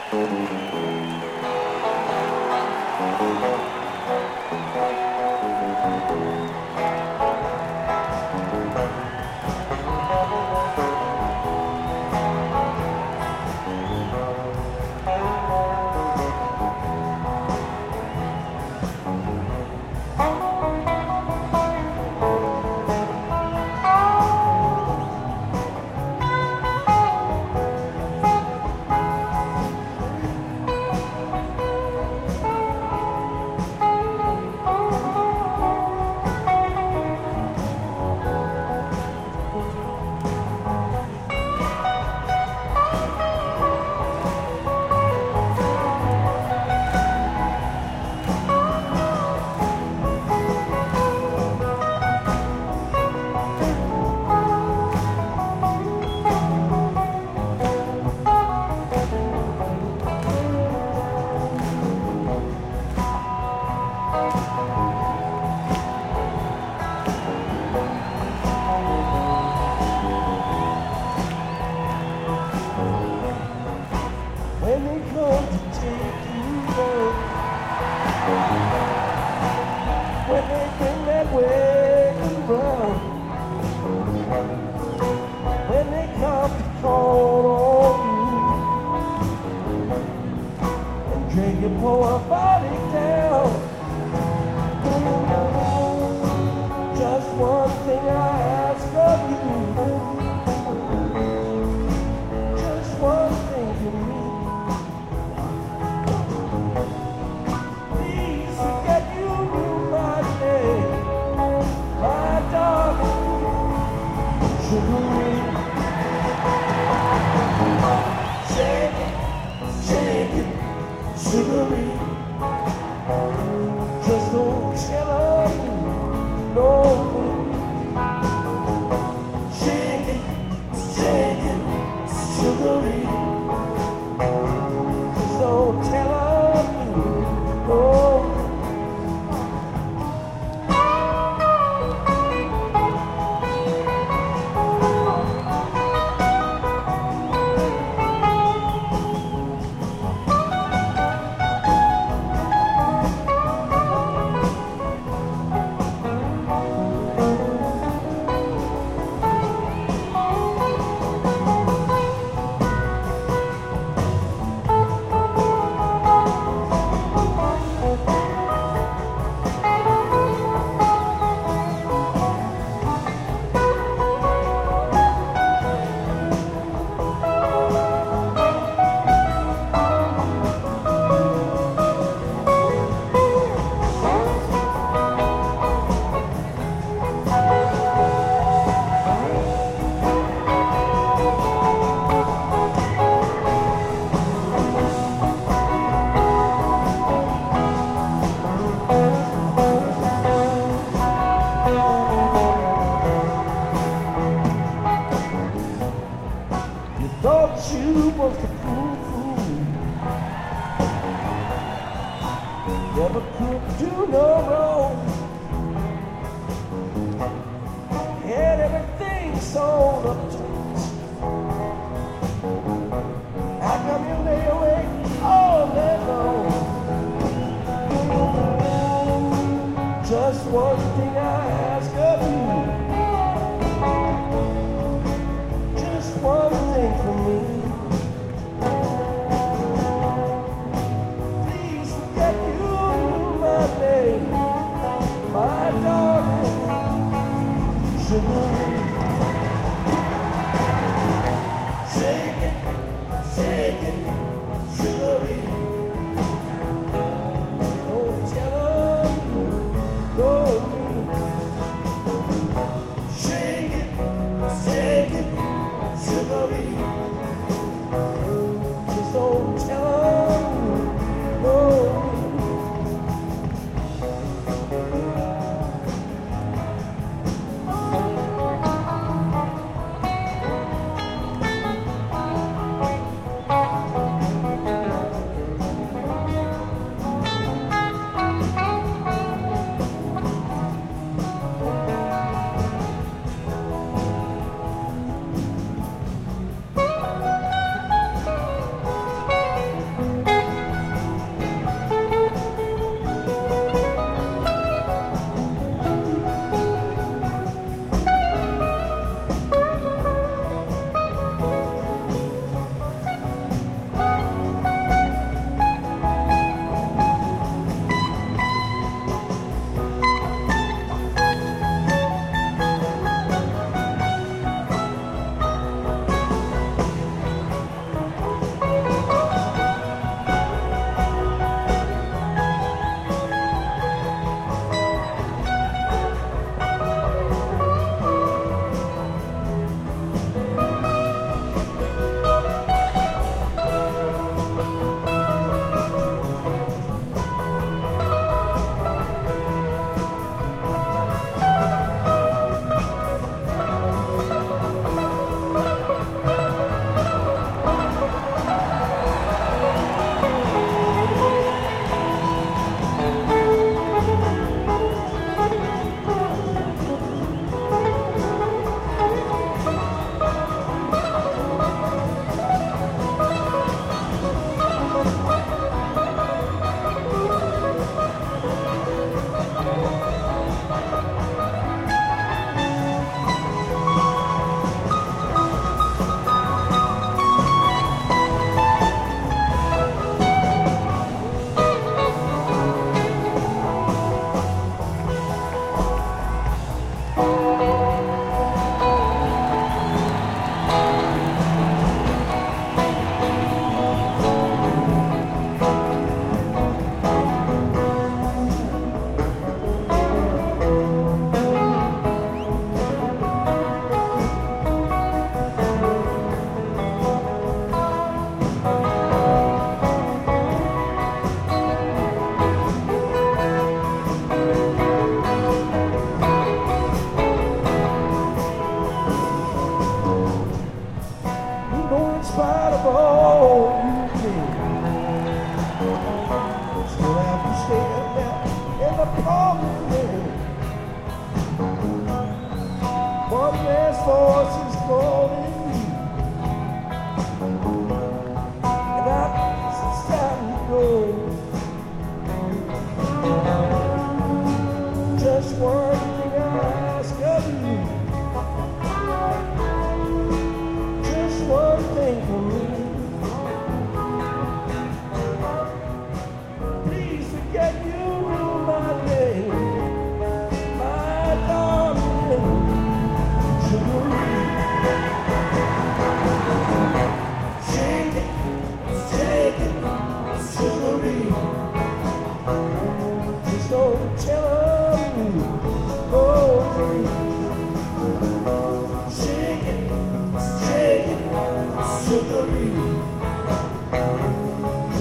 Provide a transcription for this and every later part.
When they come to take you home, when they bring that wagon round, when they come to call on you and drag your poor body down, just one thing I ask of you, just one thing from me. Sugary, just don't tell her no. Shake it, sugary, just don't tell her no. Thought you was the fool, never could do no wrong, had everything sewn up to it. How come you lay awake all night long? Just one thing I ask of you, just one thing for me. Please forget you knew my name, my darling, sugar.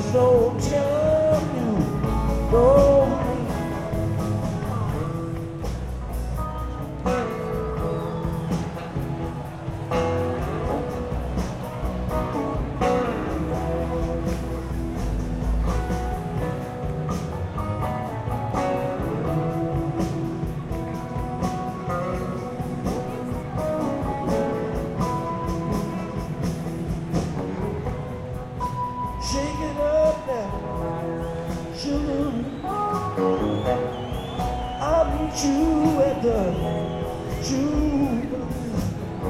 So tell you, go. Shake it up now, sugar. I'll meet you at the Jubilee.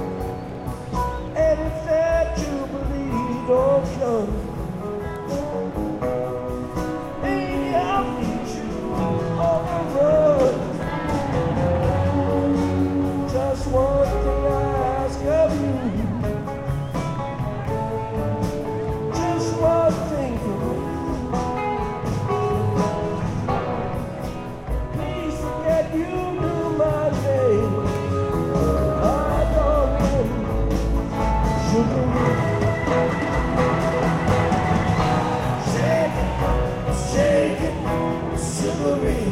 And if that Jubilee don't come, maybe I'll meet you on the road. Just one thing I ask of you. One thing for me. Please forget you knew my name. I don't know. Sugar. Shake it, sugary.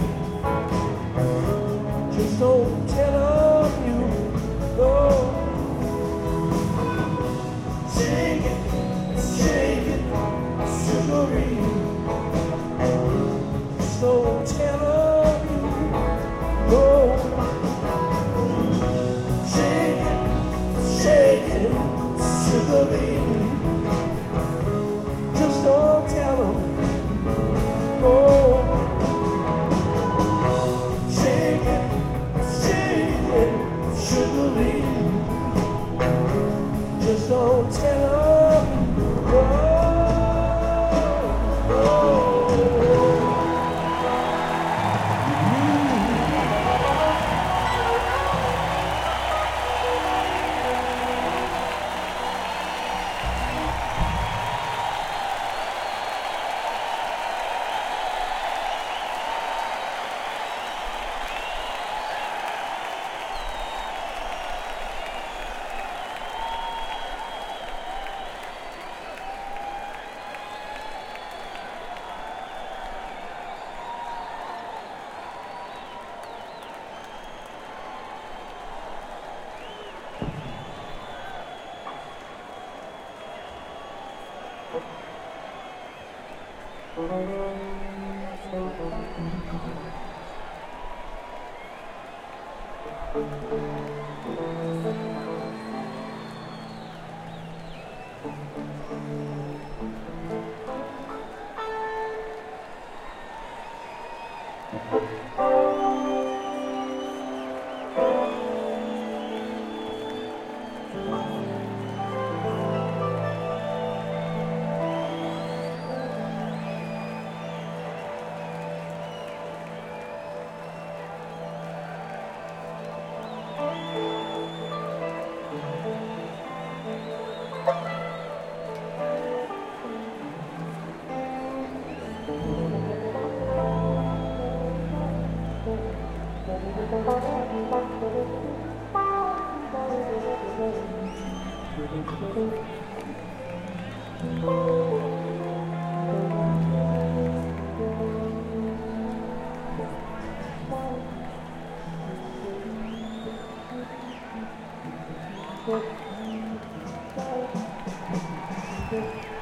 Just don't tell them you go. Shake it. Sugary, so tell you, go. Shake it, sugary. Just don't tell them, go. Shake it, sugary. Just don't tell them, go. Thank you.